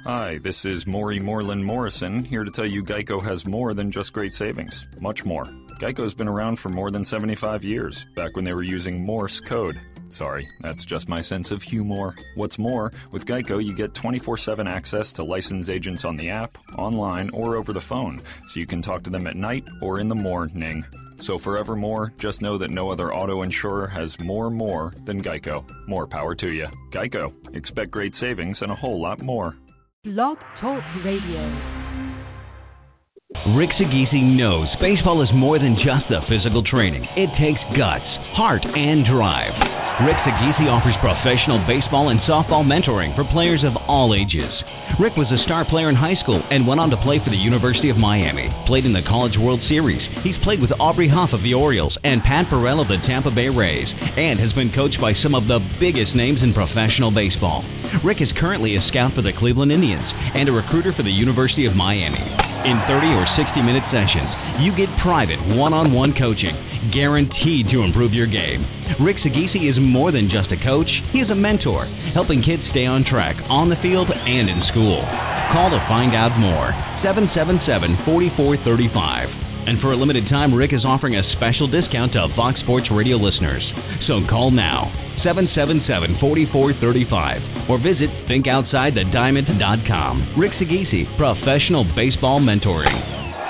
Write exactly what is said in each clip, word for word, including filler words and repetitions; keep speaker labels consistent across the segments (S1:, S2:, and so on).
S1: Hi, this is Maury Moreland Morrison, here to tell you Geico has more than just great savings. Much more. Geico's been around for more than seventy-five years, back when they were using Morse code. Sorry, that's just my sense of humor. What's more, with Geico you get twenty-four seven access to licensed agents on the app, online, or over the phone, so you can talk to them at night or in the morning. So forevermore, just know that no other auto insurer has more more than Geico. More power to you. Geico. Expect great savings and a whole lot more.
S2: Blog Talk Radio.
S3: Rick Sagisi knows baseball is more than just the physical training. It takes guts, heart, and drive. Rick Sagisi offers professional baseball and softball mentoring for players of all ages. Rick was a star player in high school and went on to play for the University of Miami. Played in the College World Series. He's played with Aubrey Huff of the Orioles and Pat Burrell of the Tampa Bay Rays, and has been coached by some of the biggest names in professional baseball. Rick is currently a scout for the Cleveland Indians and a recruiter for the University of Miami. In thirty or sixty minute sessions, you get private one-on-one coaching, guaranteed to improve your game. Rick Sagisi is more than just a coach. He is a mentor, helping kids stay on track on the field and in school. Call to find out more, seven seven seven, four four three five. And for a limited time, Rick is offering a special discount to Fox Sports Radio listeners. So call now, seven seven seven, four four three five, or visit think outside the diamond dot com. Rick Sagisi, professional baseball mentoring.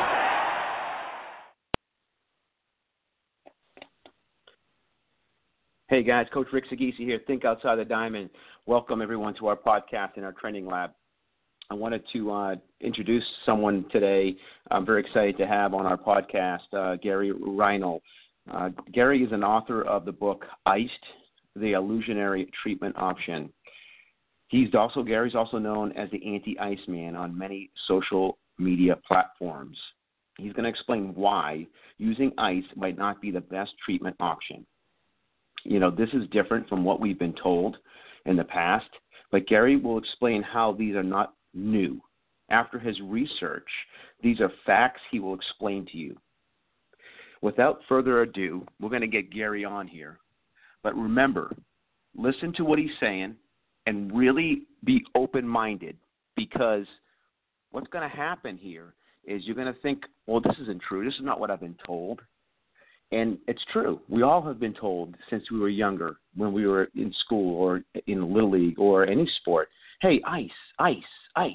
S4: Hey guys, Coach Rick Sagisi here, Think Outside the Diamond. Welcome everyone to our podcast in our training lab. I wanted to uh, introduce someone today I'm very excited to have on our podcast, uh, Gary Reinl. Uh, Gary is an author of the book Iced, the Illusionary Treatment Option. He's also Gary's also known as the Anti-Ice Man on many social media platforms. He's going to explain why using ice might not be the best treatment option. You know, this is different from what we've been told in the past, but Gary will explain how these are not new. After his research, these are facts he will explain to you. Without further ado, we're going to get Gary on here. But remember, listen to what he's saying and really be open-minded, because what's going to happen here is you're going to think, well, this isn't true. This is not what I've been told. And it's true. We all have been told since we were younger, when we were in school or in Little League or any sport, hey, ice, ice, ice.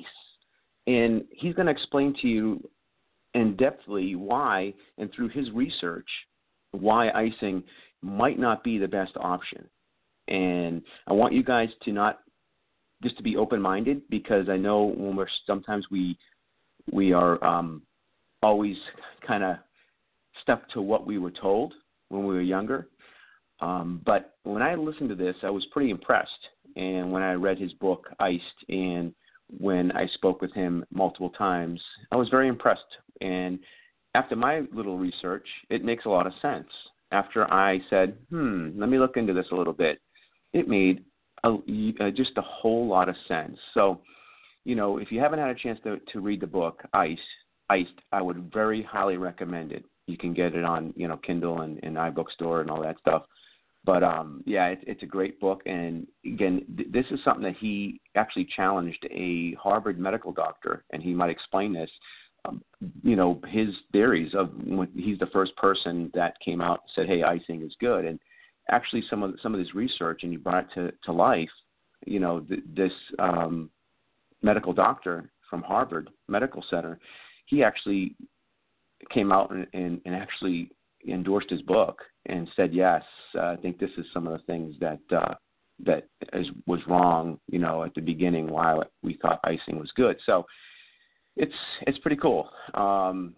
S4: And he's going to explain to you in-depthly why, and through his research, why icing might not be the best option. And I want you guys to not, just to be open-minded, because I know when we're, sometimes we, we are um, always kind of stuck to what we were told when we were younger. Um, but when I listened to this, I was pretty impressed. And when I read his book, Iced, and when I spoke with him multiple times, I was very impressed. And after my little research, it makes a lot of sense. After I said, hmm, let me look into this a little bit, it made a, uh, just a whole lot of sense. So, you know, if you haven't had a chance to, to read the book, Ice, Iced, I would very highly recommend it. You can get it on, you know, Kindle and, and iBookstore and all that stuff. But, um, yeah, it, it's a great book. And, again, th- this is something that he actually challenged a Harvard medical doctor, and he might explain this, um, you know, his theories of when he's the first person that came out and said, hey, icing is good. And actually some of some of this research, and he brought it to, to life, you know, th- this um, medical doctor from Harvard Medical Center, he actually came out and, and, and actually endorsed his book and said, yes, uh, I think this is some of the things that uh, that is, was wrong, you know, at the beginning while we thought icing was good. So it's it's pretty cool. Um,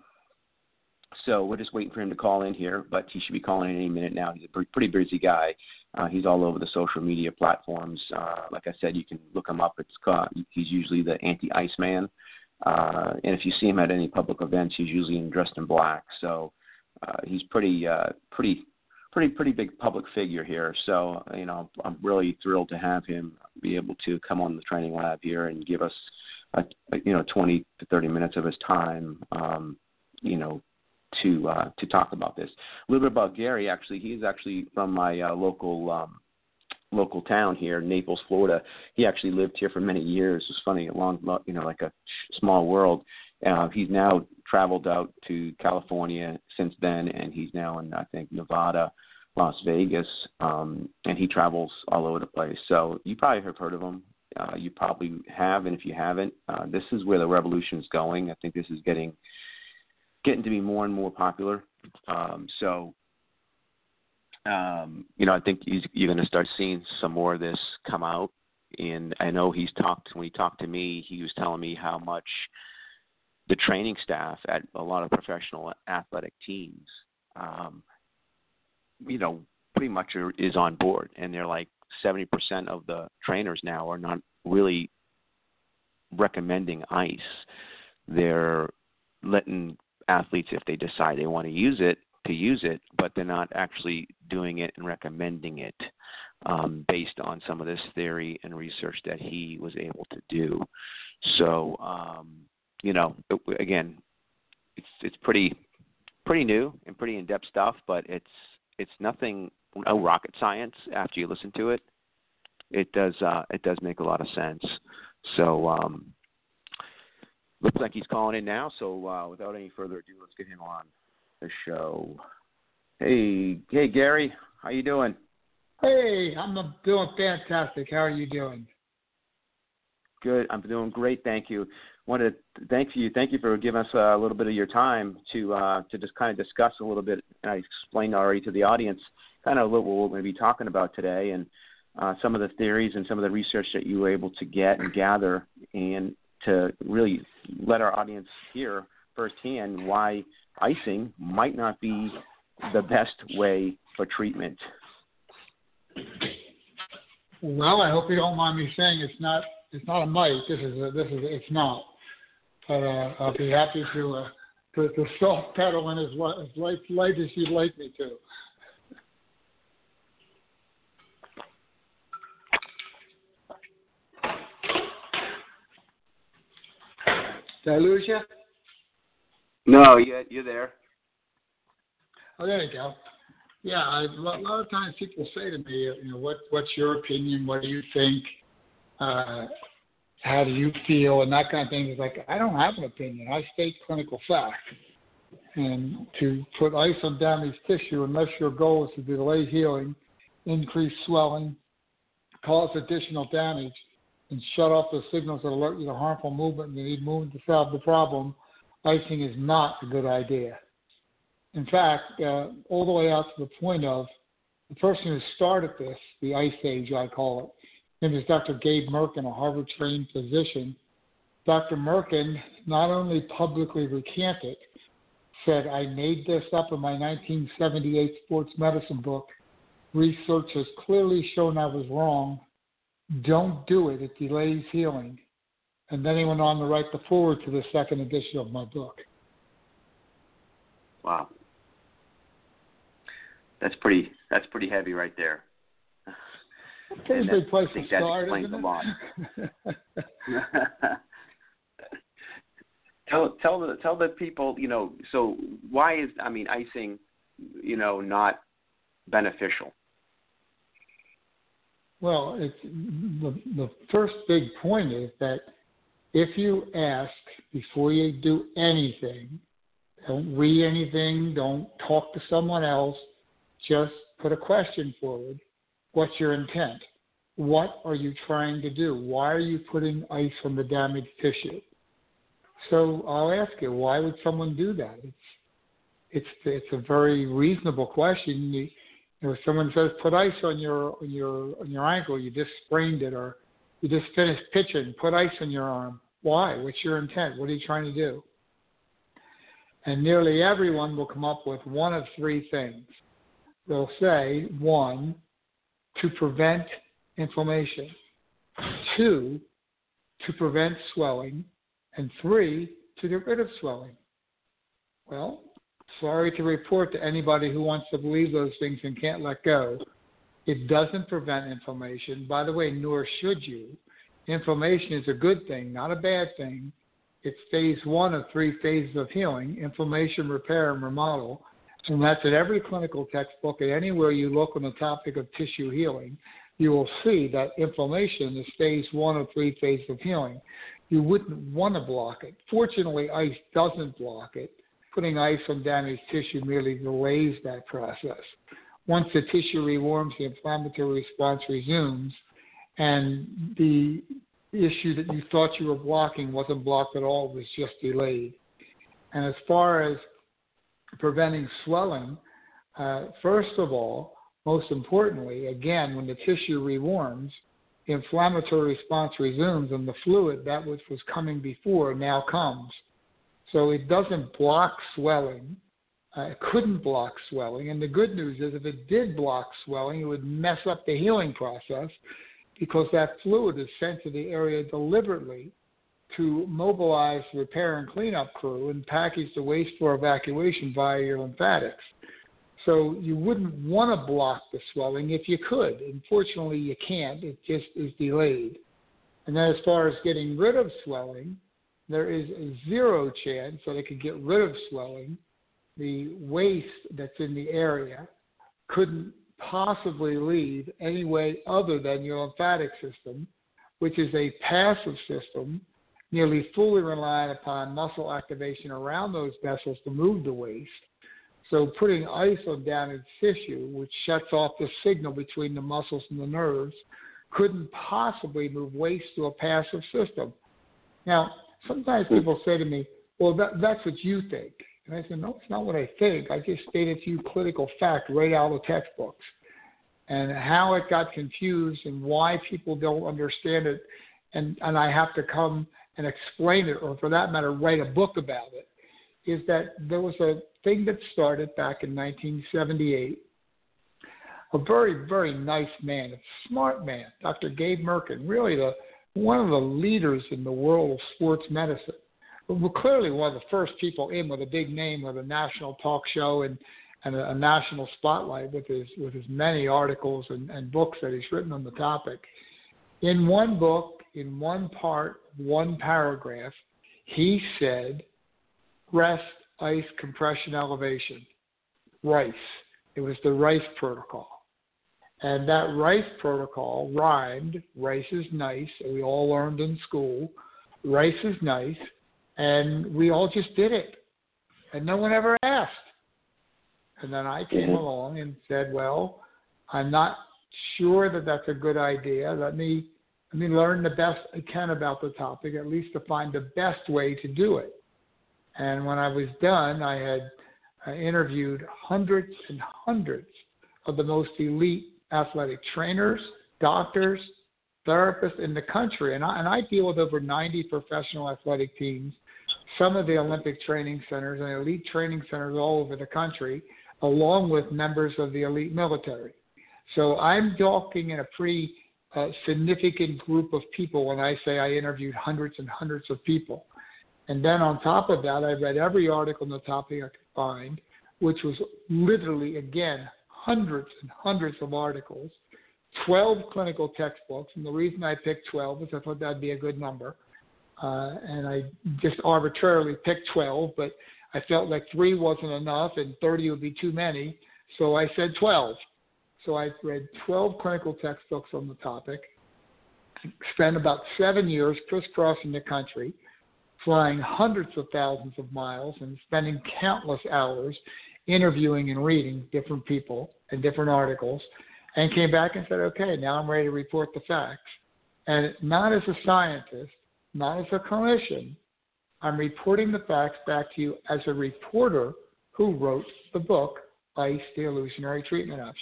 S4: so we're just waiting for him to call in here, but he should be calling in any minute now. He's a pretty busy guy. Uh, he's all over the social media platforms. Uh, like I said, you can look him up. It's called, he's usually the Anti-Ice Man. Uh, and if you see him at any public events, he's usually in, dressed in black. So uh, he's pretty, uh, pretty, pretty, pretty big public figure here. So, you know, I'm really thrilled to have him be able to come on the training lab here and give us, a, a, you know, twenty to thirty minutes of his time, um, you know, to uh, to talk about this. A little bit about Gary, actually. He's actually from my uh, local um, local town here, Naples, Florida. He actually lived here for many years. It's funny, a long, you know, like a small world. Uh, he's now traveled out to California since then, and he's now in, I think, Nevada, Las Vegas, um, and he travels all over the place. So you probably have heard of him. Uh, you probably have, and if you haven't, uh, this is where the revolution is going. I think this is getting getting to be more and more popular. Um, so, um, you know, I think he's, you're going to start seeing some more of this come out. And I know he's talked, when he talked to me, he was telling me how much the training staff at a lot of professional athletic teams, um, you know, pretty much are, is on board. And they're like seventy percent of the trainers now are not really recommending ice. They're letting athletes, if they decide they want to use it, to use it, but they're not actually doing it and recommending it um, based on some of this theory and research that he was able to do. So, um, you know, it, again, it's it's pretty pretty new and pretty in-depth stuff, but it's it's nothing, no rocket science. After you listen to it, it does uh, it does make a lot of sense. So, um, looks like he's calling in now. So, uh, without any further ado, let's get him on the show. Hey, hey, Gary, how you doing?
S5: Hey, I'm doing fantastic. How are you doing?
S4: Good. I'm doing great. Thank you. Want to thank you. Thank you for giving us a little bit of your time to uh, to just kind of discuss a little bit. And I explained already to the audience kind of what we're going to be talking about today, and uh, some of the theories and some of the research that you were able to get and gather, and to really let our audience hear firsthand why icing might not be the best way for treatment.
S5: Well, I hope you don't mind me saying it's not. It's not a might. This is. A, this is. It's not. But uh, I'll be happy to uh, to, to soft pedal in as, as light, light as you'd like me to. Did I lose you?
S4: No, you're, you're there.
S5: Oh, there you go. Yeah, I, a lot of times people say to me, you know, what what's your opinion? What do you think? Uh, how do you feel? And that kind of thing. It's like, I don't have an opinion. I state clinical fact. And to put ice on damaged tissue, unless your goal is to delay healing, increase swelling, cause additional damage, and shut off the signals that alert you to harmful movement and you need movement to solve the problem, icing is not a good idea. In fact, uh, all the way out to the point of the person who started this, the ice age, I call it, his name is Doctor Gabe Mirkin, a Harvard-trained physician. Doctor Mirkin not only publicly recanted, said, I made this up in my nineteen seventy-eight sports medicine book. Research has clearly shown I was wrong. Don't do it. It delays healing. And then he went on to write the foreword to the second edition of my book.
S4: Wow. That's pretty That's pretty heavy right there.
S5: Pretty big place
S4: I think
S5: to
S4: that
S5: start,
S4: explains
S5: isn't
S4: a
S5: it?
S4: lot. tell tell the tell the people, you know, so why is I mean icing, you know, not beneficial?
S5: Well, it's the the first big point is that if you ask before you do anything, don't read anything, don't talk to someone else, just put a question forward. What's your intent? What are you trying to do? Why are you putting ice on the damaged tissue? So I'll ask you, why would someone do that? It's it's it's a very reasonable question. You, you know, if someone says put ice on your on your on your ankle, you just sprained it, or you just finished pitching, put ice on your arm. Why? What's your intent? What are you trying to do? And nearly everyone will come up with one of three things. They'll say, one, to prevent inflammation, two, to prevent swelling, and three, to get rid of swelling. Well, sorry to report to anybody who wants to believe those things and can't let go. It doesn't prevent inflammation. By the way, nor should you. Inflammation is a good thing, not a bad thing. It's phase one of three phases of healing: inflammation, repair, and remodel. And that's in every clinical textbook and anywhere you look on the topic of tissue healing. you will see that inflammation is phase one of three phases of healing. You wouldn't want to block it. Fortunately, ice doesn't block it. Putting ice on damaged tissue merely delays that process. Once the tissue rewarms, the inflammatory response resumes, and the issue that you thought you were blocking wasn't blocked at all, it was just delayed. And as far as preventing swelling, uh, first of all, most importantly, again, when the tissue rewarms, the inflammatory response resumes, and the fluid, that which was coming before, now comes. So it doesn't block swelling. Uh, it couldn't block swelling. And the good news is if it did block swelling, it would mess up the healing process because that fluid is sent to the area deliberately to mobilize the repair and cleanup crew and package the waste for evacuation via your lymphatics. So you wouldn't want to block the swelling if you could. Unfortunately, you can't. It just is delayed. And then as far as getting rid of swelling, there is a zero chance that it could get rid of swelling. The waste that's in the area couldn't possibly leave any way other than your lymphatic system, which is a passive system, nearly fully reliant upon muscle activation around those vessels to move the waste. So putting ice on damaged tissue, which shuts off the signal between the muscles and the nerves, couldn't possibly move waste to a passive system. Now, sometimes people say to me, well, that, that's what you think. And I said, no, it's not what I think. I just stated to you clinical fact right out of the textbooks. And how it got confused and why people don't understand it, and, and I have to come and explain it, or for that matter, write a book about it, is that there was a thing that started back in nineteen seventy-eight. A very, very nice man, a smart man, Doctor Gabe Merkin, really the one of the leaders in the world of sports medicine. Well, clearly one of the first people in with a big name with a national talk show and, and a, a national spotlight with his with his many articles and, and books that he's written on the topic. In one book, in one part, one paragraph, he said, rest, ice, compression, elevation, RICE. It was the RICE protocol. And that RICE protocol rhymed, rice is nice, and we all learned in school, rice is nice, and we all just did it. And no one ever asked. And then I came along and said, well, I'm not sure that that's a good idea. Let me, let me learn the best I can about the topic, at least to find the best way to do it. And when I was done, I had uh, interviewed hundreds and hundreds of the most elite athletic trainers, doctors, therapists in the country. And I, and I deal with over ninety professional athletic teams, some of the Olympic training centers and elite training centers all over the country, along with members of the elite military. So I'm talking in a pretty uh, significant group of people when I say I interviewed hundreds and hundreds of people. And then on top of that, I read every article on the topic I could find, which was literally, again, hundreds and hundreds of articles, twelve clinical textbooks. And the reason I picked twelve is I thought that'd be a good number. Uh, and I just arbitrarily picked twelve, but I felt like three wasn't enough and thirty would be too many. So I said twelve. So I read twelve clinical textbooks on the topic, spent about seven years crisscrossing the country, flying hundreds of thousands of miles and spending countless hours interviewing and reading different people and different articles, and came back and said, okay, now I'm ready to report the facts. And not as a scientist, not as a clinician, I'm reporting the facts back to you as a reporter who wrote the book, ICE, the Illusionary Treatment Option.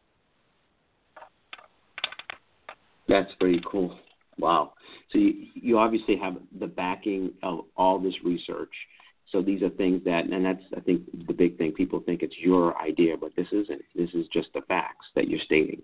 S4: That's pretty cool. Wow. So you, you obviously have the backing of all this research. So these are things that, and that's, I think, the big thing. People think it's your idea, but this isn't. This is just the facts that you're stating.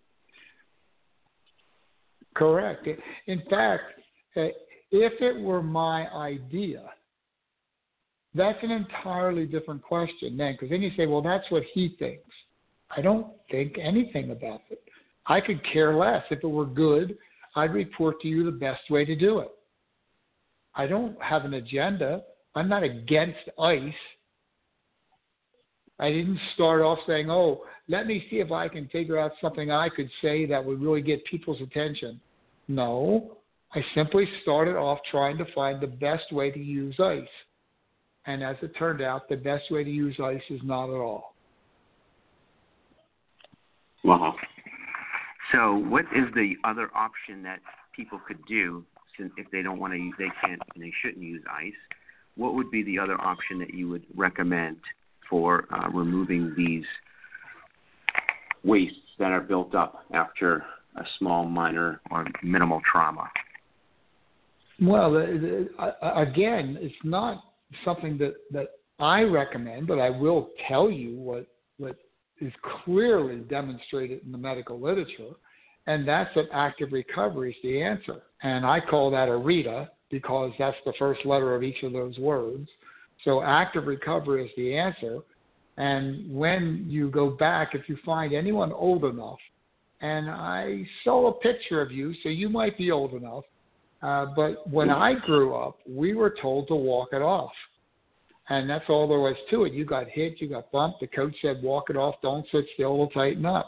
S5: Correct. In fact, if it were my idea, that's an entirely different question then, because then you say, well, that's what he thinks. I don't think anything about it. I could care less. If it were good, I'd report to you the best way to do it. I don't have an agenda. I'm not against ICE. I didn't start off saying, oh, let me see if I can figure out something I could say that would really get people's attention. No, I simply started off trying to find the best way to use ice. And as it turned out, the best way to use ice is not at all.
S4: Wow. So what is the other option that people could do since if they don't want to use, they can't and they shouldn't use ice? What would be the other option that you would recommend for uh, removing these wastes that are built up after a small, minor, or minimal trauma?
S5: Well, the, the, again, it's not something that, that I recommend, but I will tell you what what is clearly demonstrated in the medical literature, and that's that active recovery is the answer. And I call that ARETA because that's the first letter of each of those words. So active recovery is the answer. And when you go back, if you find anyone old enough, and I saw a picture of you, so you might be old enough, uh, but when I grew up, we were told to walk it off. And that's all there was to it. You got hit, you got bumped. The coach said, walk it off, don't sit still, it'll tighten up.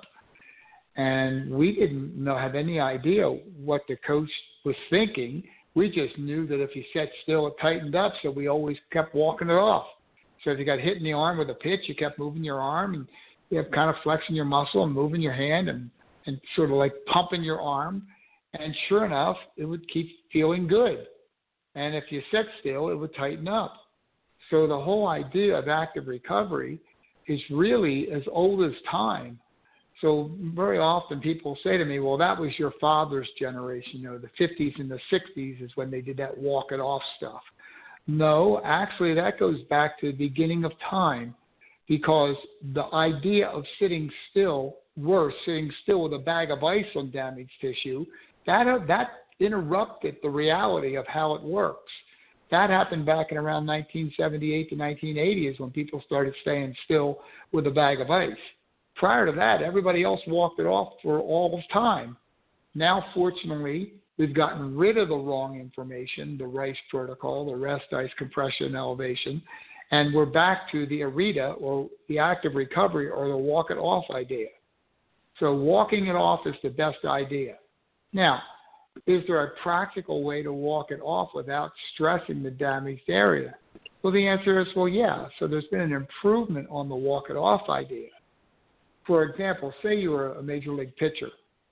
S5: And we didn't know, have any idea what the coach was thinking. We just knew that if you sat still, it tightened up, so we always kept walking it off. So if you got hit in the arm with a pitch, you kept moving your arm, and you kept kind of flexing your muscle and moving your hand and, and sort of like pumping your arm. And sure enough, it would keep feeling good. And if you sat still, it would tighten up. So the whole idea of active recovery is really as old as time. So very often people say to me, well, that was your father's generation. You know, the fifties and the sixties is when they did that walk it off stuff. No, actually that goes back to the beginning of time, because the idea of sitting still, worse, sitting still with a bag of ice on damaged tissue, that, that interrupted the reality of how it works. That happened back in around nineteen seventy-eight to nineteen eighty is when people started staying still with a bag of ice. Prior to that, everybody else walked it off for all of time. Now, fortunately, we've gotten rid of the wrong information, the RICE protocol, the rest, ice, compression, elevation, and we're back to the ARETA, or the active recovery, or the walk it off idea. So walking it off is the best idea. Now, is there a practical way to walk it off without stressing the damaged area? Well, the answer is, well, yeah. So there's been an improvement on the walk it off idea. For example, say you were a major league pitcher,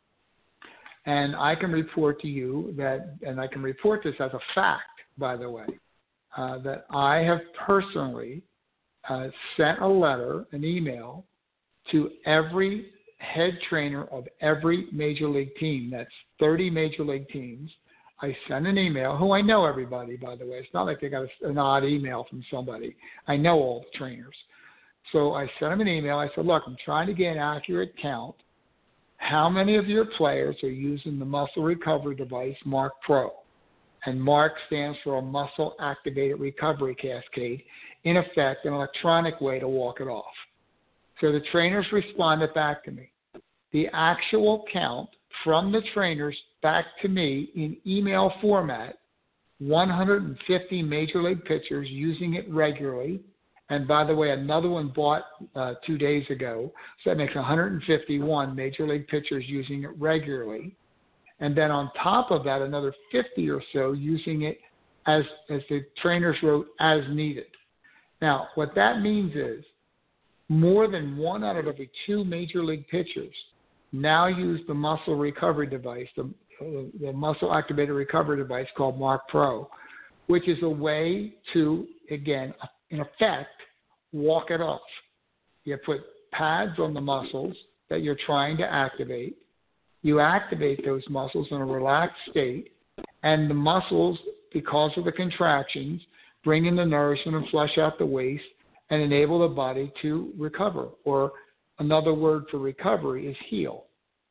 S5: and I can report to you that, and I can report this as a fact, by the way, uh, that I have personally uh, sent a letter, an email, to every head trainer of every major league team. That's thirty major league teams. I sent an email, who I know everybody, by the way. It's not like they got a, an odd email from somebody. I know all the trainers. So I sent them an email. I said, look, I'm trying to get an accurate count. How many of your players are using the muscle recovery device, Mark Pro? And Mark stands for a muscle activated recovery cascade. In effect, an electronic way to walk it off. So the trainers responded back to me. The actual count from the trainers back to me in email format, one hundred fifty major league pitchers using it regularly. And by the way, another one bought uh, two days ago. So that makes one hundred fifty-one major league pitchers using it regularly. And then on top of that, another fifty or so using it as, as the trainers wrote, as needed. Now, what that means is more than one out of every two major league pitchers now use the muscle recovery device, the, the muscle activated recovery device called Mark Pro, which is a way to, again, in effect, walk it off. You put pads on the muscles that you're trying to activate. You activate those muscles in a relaxed state, and the muscles, because of the contractions, bring in the nourishment and flush out the waste and enable the body to recover. Or another word for recovery is heal.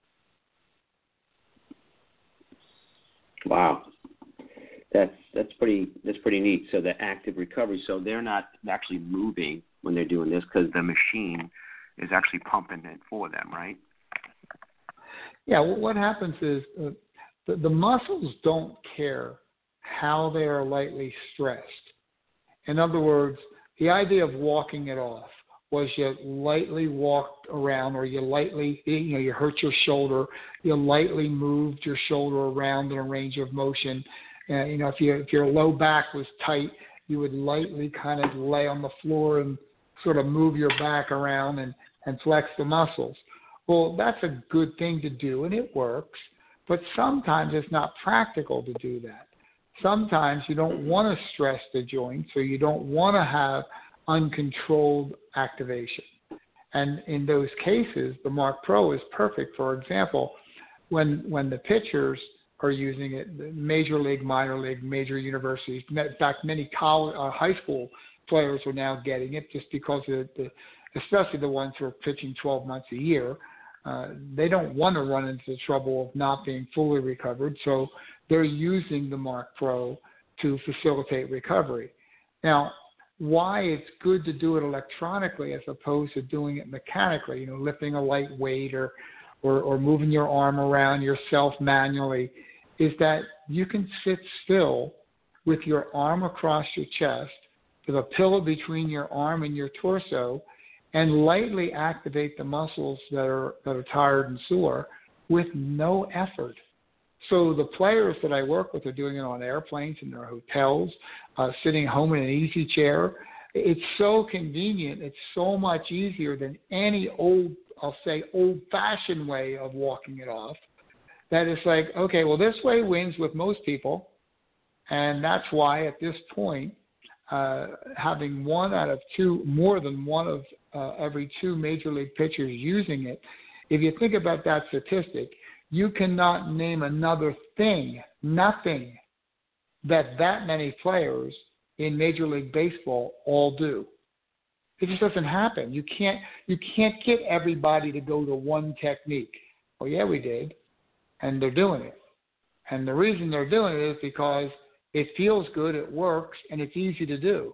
S4: Wow. That's that's pretty that's pretty neat. So the active recovery, so they're not actually moving when they're doing this because the machine is actually pumping it for them, right?
S5: Yeah. Well, what happens is uh, the, the muscles don't care how they are lightly stressed. In other words, the idea of walking it off. was you lightly walked around, or you lightly, you know, you hurt your shoulder, you lightly moved your shoulder around in a range of motion. Uh, you know, if, you, if your low back was tight, you would lightly kind of lay on the floor and sort of move your back around and, and flex the muscles. Well, that's a good thing to do, and it works, but sometimes it's not practical to do that. Sometimes you don't want to stress the joint, so you don't want to have uncontrolled activation. And in those cases, the Mark Pro is perfect. For example, when when the pitchers are using it, major league, minor league, major universities, in fact, many college, uh, high school players are now getting it just because of the, especially the ones who are pitching twelve months a year. Uh, they don't want to run into the trouble of not being fully recovered, so they're using the Mark Pro to facilitate recovery. Now, why it's good to do it electronically as opposed to doing it mechanically, you know, lifting a light weight or, or, or moving your arm around yourself manually, is that you can sit still with your arm across your chest, with a pillow between your arm and your torso, and lightly activate the muscles that are that are tired and sore with no effort. So the players that I work with are doing it on airplanes, in their hotels, uh, sitting home in an easy chair. It's so convenient. It's so much easier than any old, I'll say, old-fashioned way of walking it off, that it's like, okay, well, this way wins with most people, and that's why at this point, uh, having one out of two, more than one of uh, every two major league pitchers using it, if you think about that statistic, you cannot name another thing, nothing, that that many players in Major League Baseball all do. It just doesn't happen. You can't you can't get everybody to go to one technique. Well, yeah, we did, and they're doing it. And the reason they're doing it is because it feels good, it works, and it's easy to do.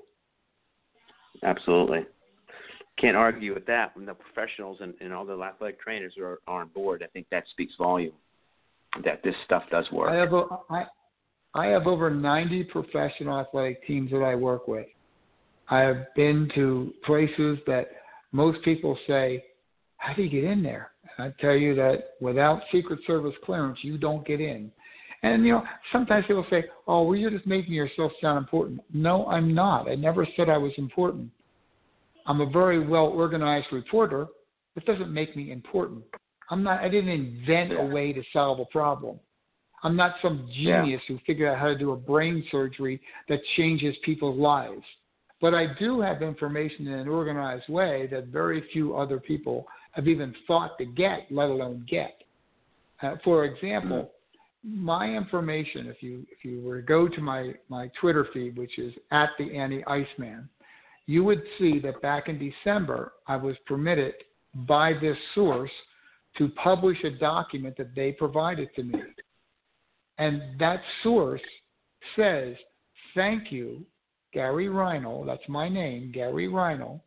S4: Absolutely. Can't argue with that. When the professionals and, and all the athletic trainers are, are on board, I think that speaks volume that this stuff does work.
S5: I have, a, I, I have over ninety professional athletic teams that I work with. I have been to places that most people say, how do you get in there? And I tell you that without Secret Service clearance, you don't get in. And, you know, sometimes people say, oh, well, you're just making yourself sound important. No, I'm not. I never said I was important. I'm a very well-organized reporter. It doesn't make me important. I'm not. I didn't invent a way to solve a problem. I'm not some genius yeah. who figured out how to do a brain surgery that changes people's lives. But I do have information in an organized way that very few other people have even thought to get, let alone get. Uh, for example, mm-hmm. my information, if you if you were to go to my, my Twitter feed, which is at the Anti-Iceman, you would see that back in December, I was permitted by this source to publish a document that they provided to me. And that source says, thank you, Gary Reinl, that's my name, Gary Reinl,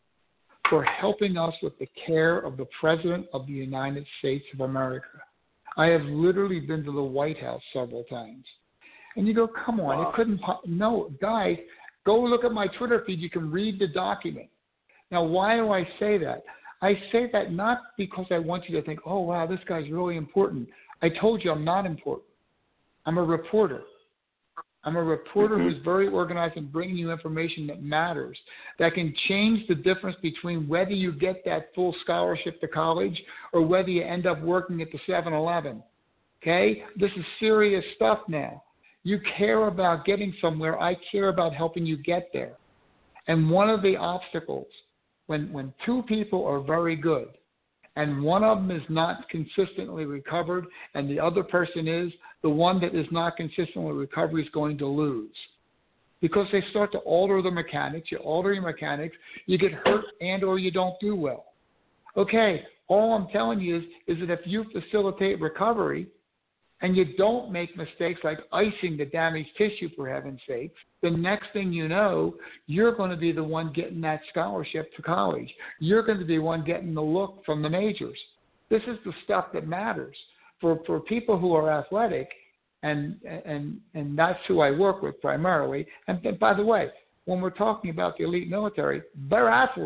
S5: for helping us with the care of the President of the United States of America. I have literally been to the White House several times. And you go, come on, wow. it couldn't, po- no, guys, go look at my Twitter feed. You can read the document. Now, why do I say that? I say that not because I want you to think, oh, wow, this guy's really important. I told you I'm not important. I'm a reporter. I'm a reporter mm-hmm. who's very organized and bringing you information that matters, that can change the difference between whether you get that full scholarship to college or whether you end up working at the seven eleven. Okay? This is serious stuff now. You care about getting somewhere. I care about helping you get there. And one of the obstacles, when, when two people are very good and one of them is not consistently recovered and the other person is, the one that is not consistently recovered is going to lose. Because they start to alter the mechanics. You alter your mechanics, you get hurt and or you don't do well. Okay, all I'm telling you is, is that if you facilitate recovery, and you don't make mistakes like icing the damaged tissue, for heaven's sakes, the next thing you know, you're going to be the one getting that scholarship to college. You're going to be the one getting the look from the majors. This is the stuff that matters. For for people who are athletic, and and and that's who I work with primarily. And, and by the way, when we're talking about the elite military, they're athletes.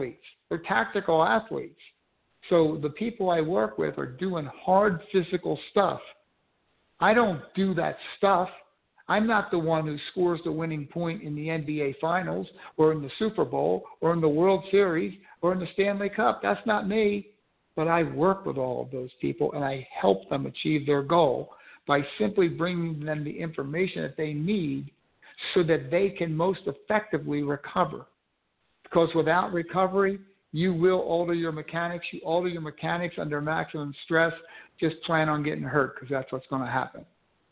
S5: They're tactical athletes. So the people I work with are doing hard physical stuff. I don't do that stuff. I'm not the one who scores the winning point in the N B A Finals or in the Super Bowl or in the World Series or in the Stanley Cup. That's not me. But I work with all of those people, and I help them achieve their goal by simply bringing them the information that they need so that they can most effectively recover. Because without recovery, you will alter your mechanics. You alter your mechanics under maximum stress. Just plan on getting hurt because that's what's going to happen.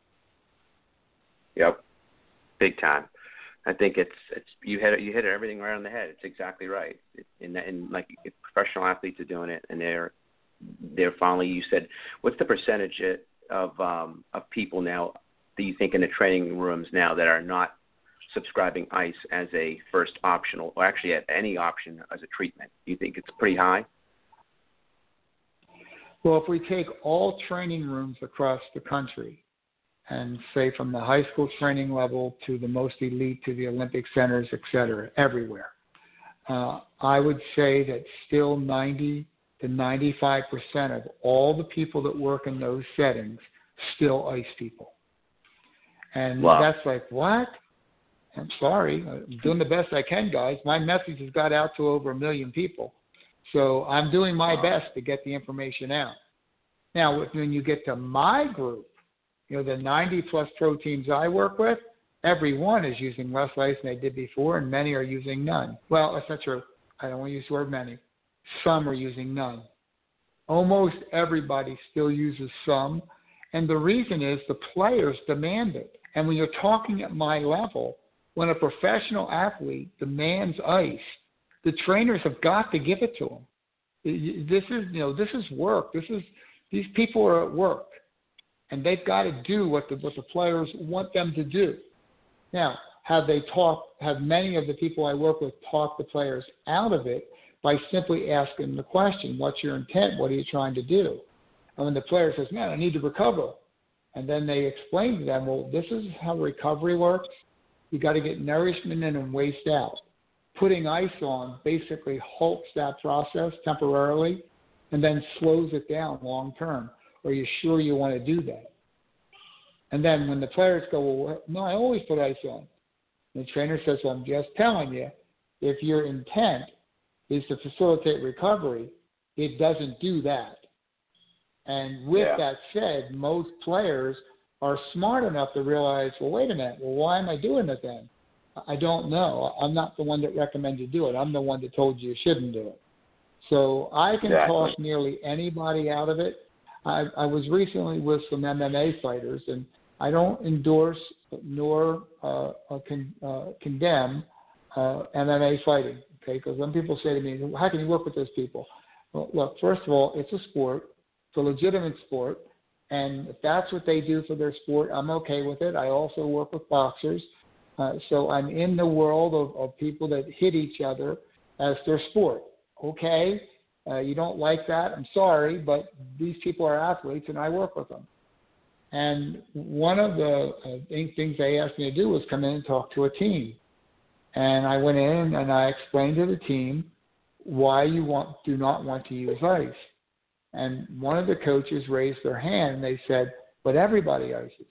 S4: Yep, big time. I think it's it's you hit you hit everything right on the head. It's exactly right. And, and like if professional athletes are doing it, and they're they're finally. You said, what's the percentage of um, of people now that you think in the training rooms now that are not subscribing ice as a first optional, or actually at any option as a treatment? Do you think it's pretty high?
S5: Well, if we take all training rooms across the country and say from the high school training level to the most elite to the Olympic centers, et cetera, everywhere, uh, I would say that still ninety to ninety-five percent of all the people that work in those settings still ice people. And wow. That's like, what? I'm sorry. I'm doing the best I can, guys. My message has got out to over a million people. So I'm doing my best to get the information out. Now, when you get to my group, you know, the ninety plus pro teams I work with, every one is using less ice than they did before, and many are using none. Well, that's not true. I don't want to use the word many. Some are using none. Almost everybody still uses some, and the reason is the players demand it. And when you're talking at my level, when a professional athlete demands ice, the trainers have got to give it to them. This is, you know, this is work. This is these people are at work, and they've got to do what the what the players want them to do. Now, have they talked? Have many of the people I work with talked the players out of it by simply asking the question, "What's your intent? What are you trying to do?" And when the player says, "Man, I need to recover," and then they explain to them, "Well, this is how recovery works. You got to get nourishment in and waste out. Putting ice on basically halts that process temporarily and then slows it down long term. Are you sure you want to do that?" And then when the players go, "Well, no, I always put ice on," the trainer says, "Well, I'm just telling you, if your intent is to facilitate recovery, it doesn't do that." And with yeah. that said, most players are smart enough to realize, well, wait a minute, well, why am I doing it then? I don't know. I'm not the one that recommended you do it. I'm the one that told you you shouldn't do it. So I can
S4: exactly.
S5: talk nearly anybody out of it. I, I was recently with some M M A fighters, and I don't endorse nor uh, con, uh, condemn uh, M M A fighting, okay? Because some people say to me, how can you work with those people? Well, look, first of all, it's a sport. It's a legitimate sport. And if that's what they do for their sport, I'm okay with it. I also work with boxers. Uh, so I'm in the world of, of people that hit each other as their sport. Okay, uh, you don't like that, I'm sorry, but these people are athletes and I work with them. And one of the uh, things they asked me to do was come in and talk to a team. And I went in and I explained to the team why you want do not want to use ice. And one of the coaches raised their hand and they said, "But everybody ices."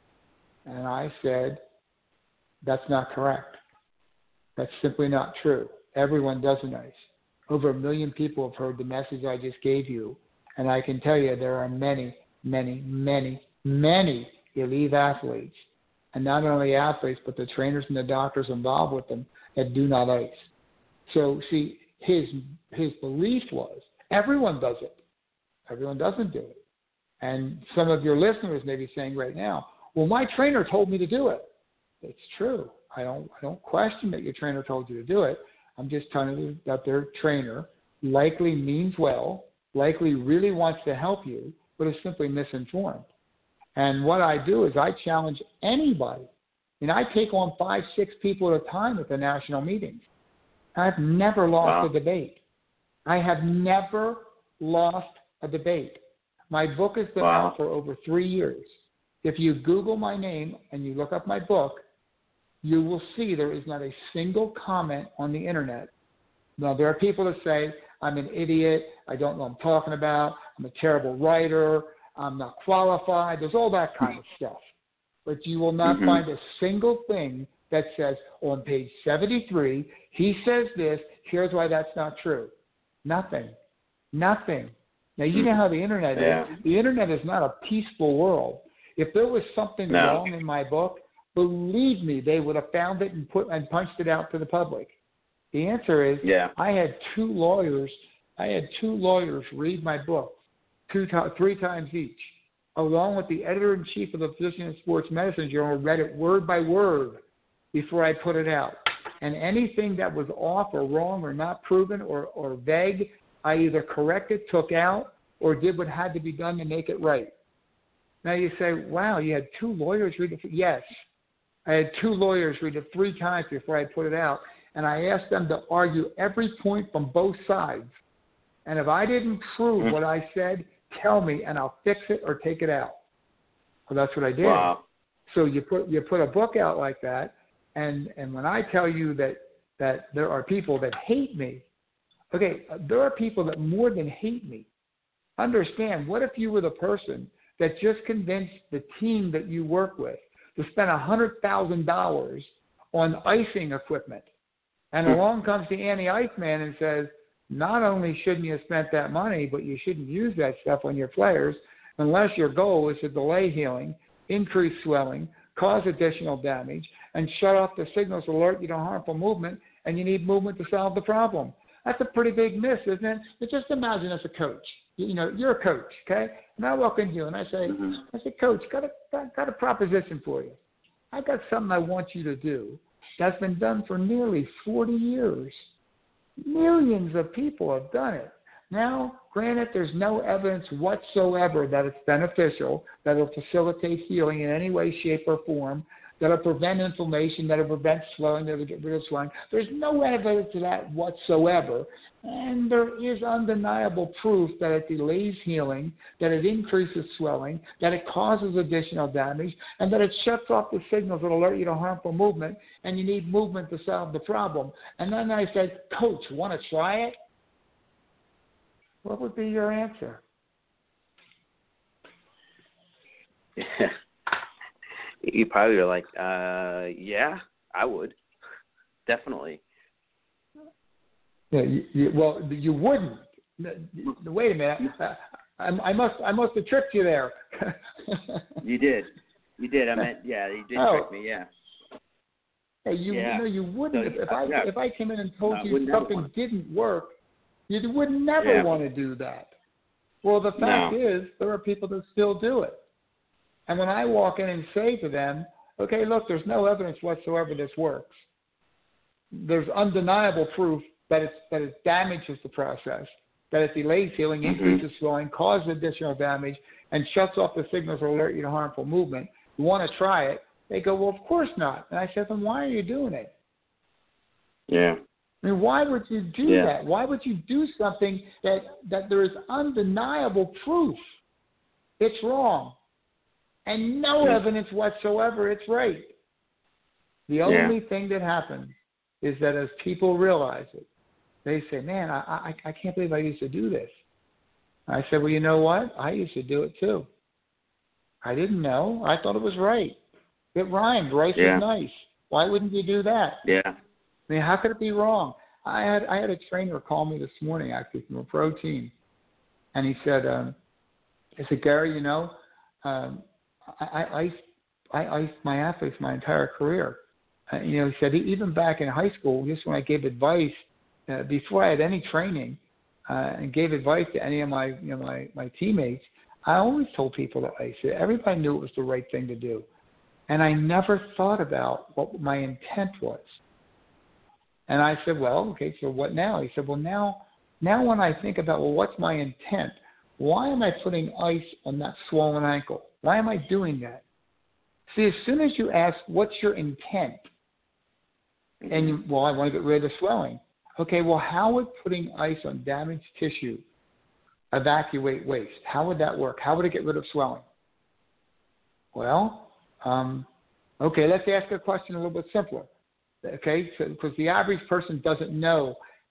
S5: And I said, "That's not correct. That's simply not true. Everyone doesn't ice. Over a million people have heard the message I just gave you, and I can tell you there are many, many, many, many elite athletes, and not only athletes, but the trainers and the doctors involved with them that do not ice." So, see, his his belief was everyone does it. Everyone doesn't do it. And some of your listeners may be saying right now, "Well, my trainer told me to do it." It's true. I don't I don't question that your trainer told you to do it. I'm just telling you that their trainer likely means well, likely really wants to help you, but is simply misinformed. And what I do is I challenge anybody. And I take on five, six people at a time at the national meetings. I've never lost wow. a debate. I have never lost a debate. My book has been
S4: wow.
S5: out for over three years. If you Google my name and you look up my book, you will see there is not a single comment on the internet Now, there are people that say, I'm an idiot, I don't know what I'm talking about, I'm a terrible writer, I'm not qualified. There's all that kind of stuff. But you will not mm-hmm. find a single thing that says, on page seventy-three, he says this, here's why that's not true. Nothing. Nothing. Now, you know how the Internet
S4: yeah.
S5: is. The Internet is not a peaceful world. If there was something
S4: no.
S5: wrong in my book, believe me, they would have found it and put and punched it out to the public. The answer is,
S4: yeah.
S5: I had two lawyers. I had two lawyers read my book, two to, three times each, along with the editor-in-chief of the Physician and Sports Medicine Journal, read it word by word before I put it out. And anything that was off or wrong or not proven or, or vague, I either corrected, took out, or did what had to be done to make it right. Now you say, wow, you had two lawyers read it? Yes. I had two lawyers read it three times before I put it out, and I asked them to argue every point from both sides. And if I didn't prove mm-hmm. what I said, tell me, and I'll fix it or take it out. Well, that's what I did.
S4: Wow.
S5: So you put you put a book out like that, and, and when I tell you that, that there are people that hate me, okay, there are people that more than hate me. Understand, what if you were the person that just convinced the team that you work with to spend one hundred thousand dollars on icing equipment, and along comes the anti-ice man and says, not only shouldn't you have spent that money, but you shouldn't use that stuff on your players unless your goal is to delay healing, increase swelling, cause additional damage, and shut off the signals to alert you to harmful movement, and you need movement to solve the problem. That's a pretty big miss, isn't it? But just imagine as a coach. You know, you're a coach, okay? And I walk into you and I say, mm-hmm. I say, Coach, got a, got, got a proposition for you. I got something I want you to do that's been done for nearly forty years. Millions of people have done it. Now, granted, there's no evidence whatsoever that it's beneficial, that it'll facilitate healing in any way, shape, or form, that will prevent inflammation, that will prevent swelling, that will get rid of swelling. There's no evidence of that whatsoever. And there is undeniable proof that it delays healing, that it increases swelling, that it causes additional damage, and that it shuts off the signals that alert you to harmful movement, and you need movement to solve the problem. And then I said, Coach, want to try it? What would be your answer?
S4: You probably are like, uh, yeah, I would. Definitely.
S5: Yeah, you, you, well, you wouldn't. Wait a minute. I, I must I must have tricked you there.
S4: You did. You did. I meant, yeah, you did
S5: oh.
S4: trick me, yeah.
S5: Hey, you,
S4: yeah.
S5: you know, you wouldn't.
S4: So,
S5: if, I,
S4: no.
S5: if I came in and told
S4: no,
S5: you something didn't work, you would never
S4: yeah.
S5: want to do that. Well, the fact
S4: no.
S5: is, there are people that still do it. And when I walk in and say to them, okay, look, there's no evidence whatsoever this works. There's undeniable proof that, it's, that it damages the process, that it delays healing,
S4: mm-hmm.
S5: increases swelling, causes additional damage, and shuts off the signals that alert you to harmful movement. You want to try it? They go, well, of course not. And I said, then why are you doing it?
S4: Yeah.
S5: I mean, why would you do
S4: yeah.
S5: that? Why would you do something that, that there is undeniable proof it's wrong? And no evidence whatsoever it's right. The only
S4: yeah.
S5: thing that happens is that as people realize it, they say, man, I, I, I can't believe I used to do this. I said, well, you know what? I used to do it too. I didn't know. I thought it was right. It rhymed. Rice
S4: yeah.
S5: is nice. Why wouldn't you do that?
S4: Yeah.
S5: I mean, how could it be wrong? I had I had a trainer call me this morning, actually, from a pro team. And he said, um, he said, Gary, you know, um, I, I, I iced my athletes my entire career. Uh, you know, he said, even back in high school, just when I gave advice, uh, before I had any training, uh, and gave advice to any of my, you know, my, my teammates, I always told people to ice it. Everybody knew it was the right thing to do. And I never thought about what my intent was. And I said, well, okay, so what now? He said, well, now, now when I think about, well, what's my intent? Why am I putting ice on that swollen ankle? Why am I doing that? See, as soon as you ask, what's your intent? And, you, well, I want to get rid of the swelling. Okay, well, how would putting ice on damaged tissue evacuate waste? How would that work? How would it get rid of swelling? Well, um, okay, let's ask a question a little bit simpler. Okay, so, because the average person doesn't know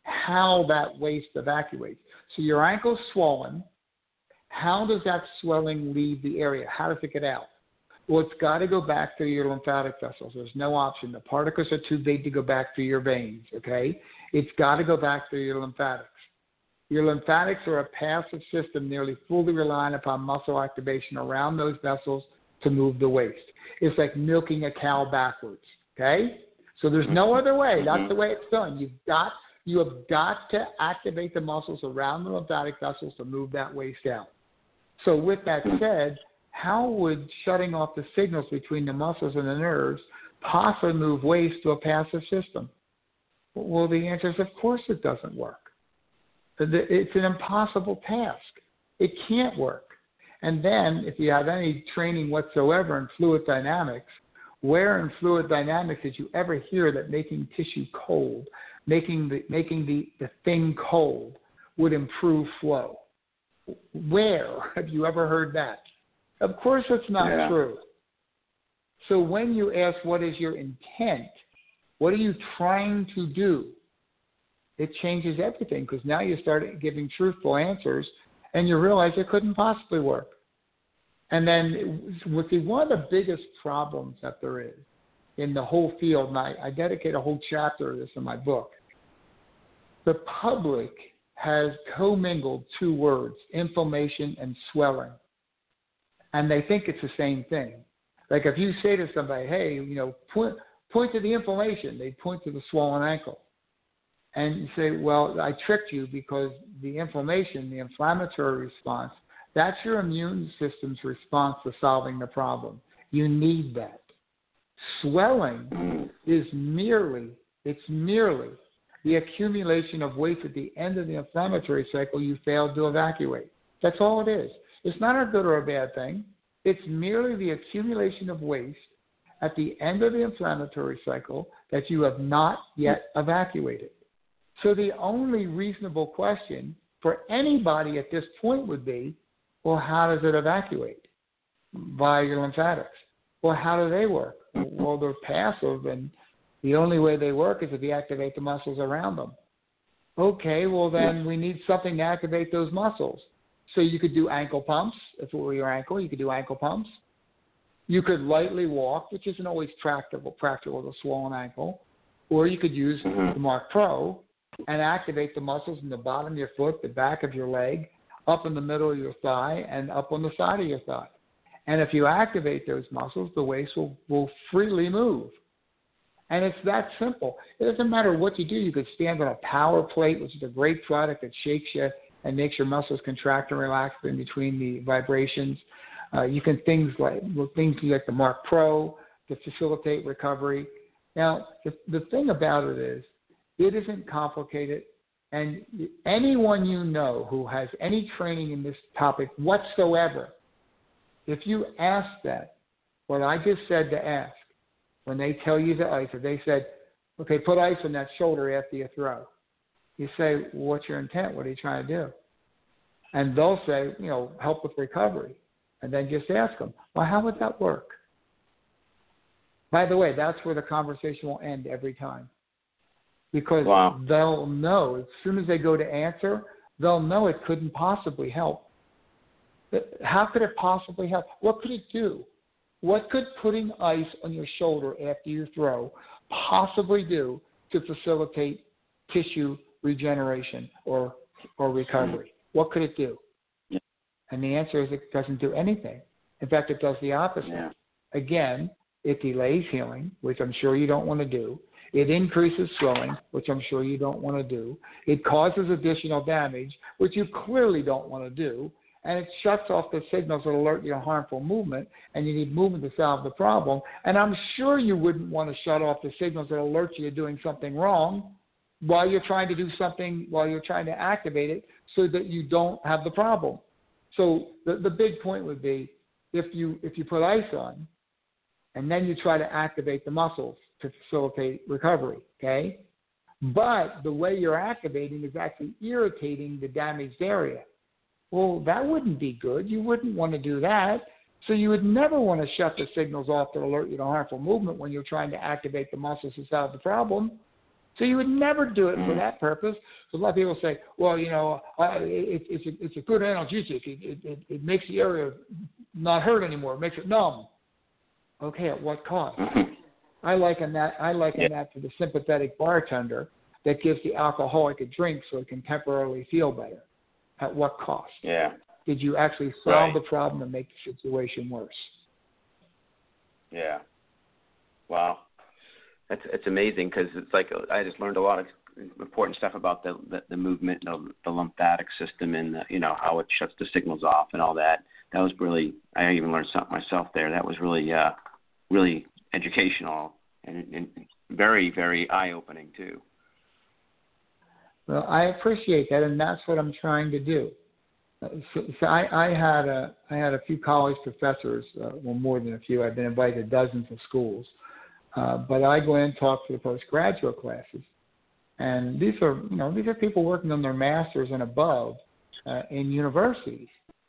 S5: how that waste evacuates. So your ankle's swollen. How does that swelling leave the area? How does it get out? Well, it's got to go back through your lymphatic vessels. There's no option. The particles are too big to go back through your veins, okay? It's got to go back through your lymphatics. Your lymphatics are a passive system nearly fully relying upon muscle activation around those vessels to move the waste. It's like milking a cow backwards, okay? So there's no other way. That's the way it's done. You've got, you have got to activate the muscles around the lymphatic vessels to move that waste out. So with that said, how would shutting off the signals between the muscles and the nerves possibly move waste to a passive system? Well, the answer is, of course it doesn't work. It's an impossible task. It can't work. And then if you have any training whatsoever in fluid dynamics, where in fluid dynamics did you ever hear that making tissue cold, making the, making the, the thing cold would improve flow? Where have you ever heard that? Of course it's not yeah. true. So when you ask what is your intent, what are you trying to do, it changes everything, because now you start giving truthful answers and you realize it couldn't possibly work. And then with the, one of the biggest problems that there is in the whole field, and I, I dedicate a whole chapter to this in my book, the public has commingled two words, inflammation and swelling. And they think it's the same thing. Like if you say to somebody, hey, you know, point, point to the inflammation, they point to the swollen ankle. And you say, well, I tricked you, because the inflammation, the inflammatory response, that's your immune system's response to solving the problem. You need that. Swelling is merely, it's merely the accumulation of waste at the end of the inflammatory cycle you failed to evacuate. That's all it is. It's not a good or a bad thing. It's merely the accumulation of waste at the end of the inflammatory cycle that you have not yet evacuated. So the only reasonable question for anybody at this point would be, well, how does it evacuate? Via your lymphatics. Well, how do they work? Well, they're passive, and the only way they work is if you activate the muscles around them. Okay, well, then we need something to activate those muscles. So you could do ankle pumps. If it were your ankle, you could do ankle pumps. You could lightly walk, which isn't always practical, practical with a swollen ankle. Or you could use the Mark Pro and activate the muscles in the bottom of your foot, the back of your leg, up in the middle of your thigh, and up on the side of your thigh. And if you activate those muscles, the waist will, will freely move. And it's that simple. It doesn't matter what you do. You could stand on a power plate, which is a great product that shakes you and makes your muscles contract and relax in between the vibrations. Uh, you can things like things like the Mark Pro to facilitate recovery. Now, the, the thing about it is, it isn't complicated, and anyone you know who has any training in this topic whatsoever, if you ask that, what I just said to ask, when they tell you the ice, if they said, okay, put ice on that shoulder after you throw, you say, well, what's your intent? What are you trying to do? And they'll say, you know, help with recovery. And then just ask them, well, how would that work? By the way, that's where the conversation will end every time. Because wow. they'll know, as soon as they go to answer, they'll know it couldn't possibly help. But how could it possibly help? What could it do? What could putting ice on your shoulder after you throw possibly do to facilitate tissue regeneration or or recovery? What could it do? Yeah. And the answer is it doesn't do anything. In fact, it does the opposite. Yeah. Again, it delays healing, which I'm sure you don't want to do. It increases swelling, which I'm sure you don't want to do. It causes additional damage, which you clearly don't want to do. And it shuts off the signals that alert you to harmful movement, and you need movement to solve the problem. And I'm sure you wouldn't want to shut off the signals that alert you to doing something wrong while you're trying to do something, while you're trying to activate it so that you don't have the problem. So the, the big point would be if you if you put ice on and then you try to activate the muscles to facilitate recovery, okay? But the way you're activating is actually irritating the damaged area. Well, that wouldn't be good. You wouldn't want to do that. So you would never want to shut the signals off to alert you to harmful movement when you're trying to activate the muscles to solve the problem. So you would never do it for that purpose. So a lot of people say, well, you know, uh, it, it's, a, it's a good analgesic. It, it, it, it makes the area not hurt anymore. It makes it numb. Okay, at what cost? I liken that, I liken yeah. that to the sympathetic bartender that gives the alcoholic a drink so it can temporarily feel better. At what cost?
S4: Yeah.
S5: Did you actually solve
S4: right.
S5: the problem and make the situation worse?
S4: Yeah. Wow. That's it's amazing because it's like I just learned a lot of important stuff about the the, the movement, the, the lymphatic system, and the, you know how it shuts the signals off and all that. That was really I even learned something myself there. That was really uh, really educational and, and very very eye opening too.
S5: Well, I appreciate that, and that's what I'm trying to do. So, so I, I had a I had a few college professors, uh, well more than a few. I've been invited to dozens of schools. Uh, but I go in and talk to the postgraduate classes, and these are, you know, these are people working on their masters and above uh, in universities,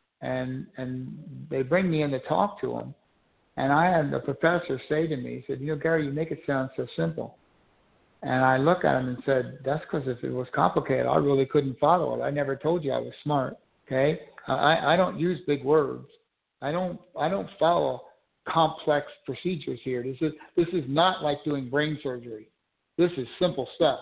S5: and and they bring me in to talk to them, and I had a professor say to me, he said, you know, Gary, you make it sound so simple, and I look at him and said, that's because if it was complicated, I really couldn't follow it. I never told you I was smart. Okay, I, I don't use big words. I don't I don't follow complex procedures here. This is this is not like doing brain surgery. This is simple stuff.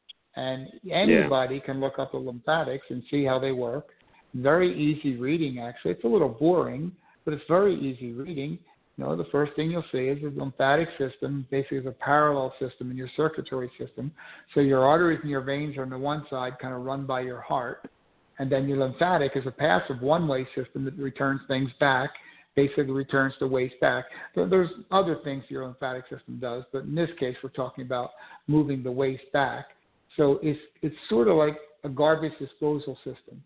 S5: And anybody yeah. can look up the lymphatics and see how they work. Very easy reading, actually. It's a little boring, but it's very easy reading. You know, the first thing you'll see is the lymphatic system basically is a parallel system in your circulatory system. So your arteries and your veins are on the one side, kind of run by your heart. And then your lymphatic is a passive one-way system that returns things back, basically returns the waste back. There's other things your lymphatic system does, but in this case, we're talking about moving the waste back. So it's it's sort of like a garbage disposal system.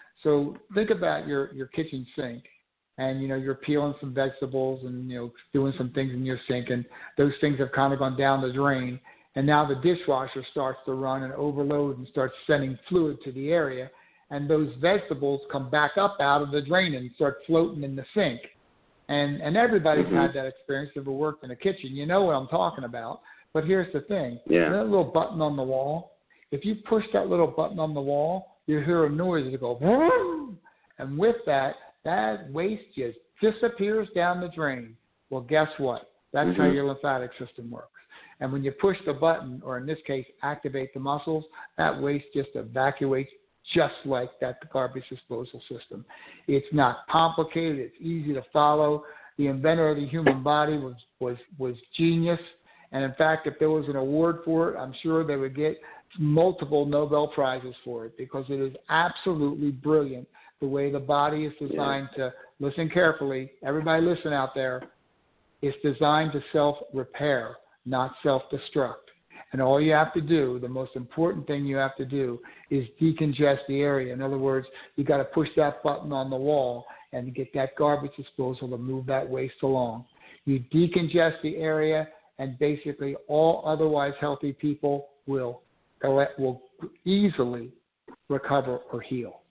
S5: So think about your, your kitchen sink, and you know you're peeling some vegetables and you know doing some things in your sink, and those things have kind of gone down the drain, and now the dishwasher starts to run and overload and starts sending fluid to the area. And those vegetables come back up out of the drain and start floating in the sink. And and everybody's mm-hmm. had that experience if you worked in a kitchen. You know what I'm talking about. But here's the thing.
S4: Yeah.
S5: That little button on the wall, if you push that little button on the wall, you hear a noise that goes, whoom! And with that, that waste just disappears down the drain. Well, guess what? That's mm-hmm. how your lymphatic system works. And when you push the button, or in this case, activate the muscles, that waste just evacuates just like that garbage disposal system. It's not complicated. It's easy to follow. The inventor of the human body was, was, was genius. And in fact, if there was an award for it, I'm sure they would get multiple Nobel Prizes for it because it is absolutely brilliant the way the body is designed yeah. to, listen carefully, everybody listen out there, it's designed to self-repair, not self-destruct. And all you have to do, the most important thing you have to do is decongest the area. In other words, you got to push that button on the wall and get that garbage disposal to move that waste along. You decongest the area, and basically all otherwise healthy people will will easily recover or heal.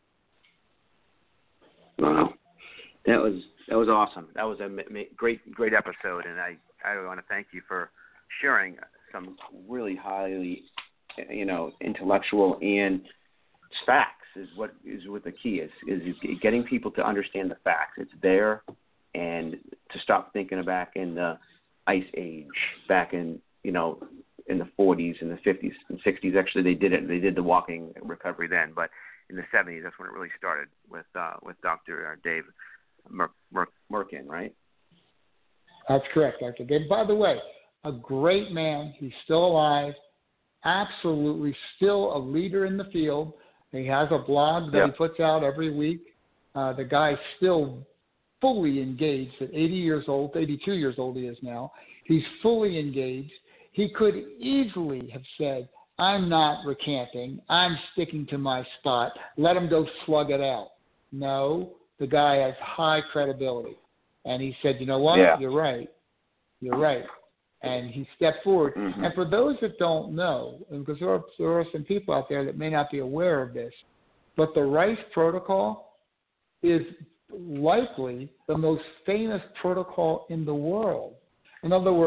S4: Wow, that was that was awesome. That was a great great episode, and I I want to thank you for sharing some really highly, you know, intellectual and facts is what is what the key is, is getting people to understand the facts. It's there, and to stop thinking back in the ice age, back in, you know, in the forties and the fifties and sixties. Actually, they did it. They did the walking recovery then, but in the seventies, that's when it really started with uh, with Doctor Dave Mer- Mer- Mirkin, right?
S5: That's correct, Doctor Dave. By the way, a great man. He's still alive. Absolutely still a leader in the field. He has a blog that
S4: yeah.
S5: he puts out every week. Uh, the guy's still fully engaged at eighty years old, eighty-two years old he is now. He's fully engaged. He could easily have said, I'm not recanting. I'm sticking to my spot. Let him go slug it out. No, the guy has high credibility. And he said, you know what?
S4: Yeah.
S5: You're right. You're right. And he stepped forward. Mm-hmm. And for those that don't know, and because there are, there are some people out there that may not be aware of this, but the RICE protocol is likely the most famous protocol in the world. In other words,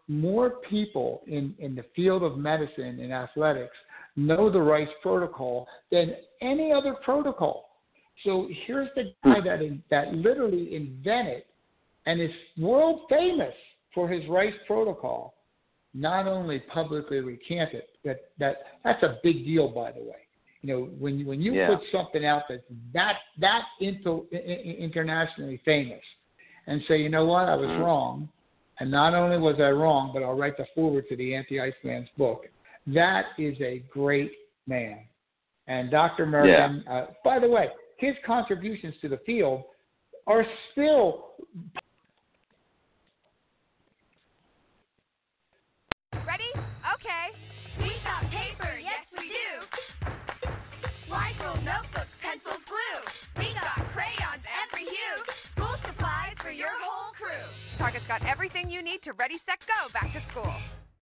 S5: more people in, in the field of medicine and athletics know the Rice Protocol than any other protocol. So here's the guy that that literally invented and is world famous for his Rice Protocol, not only publicly recanted, that, that that's a big deal, by the way. You know, when when you
S4: yeah.
S5: put something out that's that that into, internationally famous, and say, you know what, I was
S4: mm-hmm. wrong,
S5: and not only was I wrong, but I'll write the foreword to the Anti-Iceman's book. That is a great man. And Doctor Mergen, yeah. uh, by the way, his contributions to the field are still.
S6: Ready? Okay. We got paper, yes we do. Wide ruled notebooks, pencils, glue. We got crayons, every hue. School supplies for your whole crew. Target's got everything you need to ready, set, go back to school.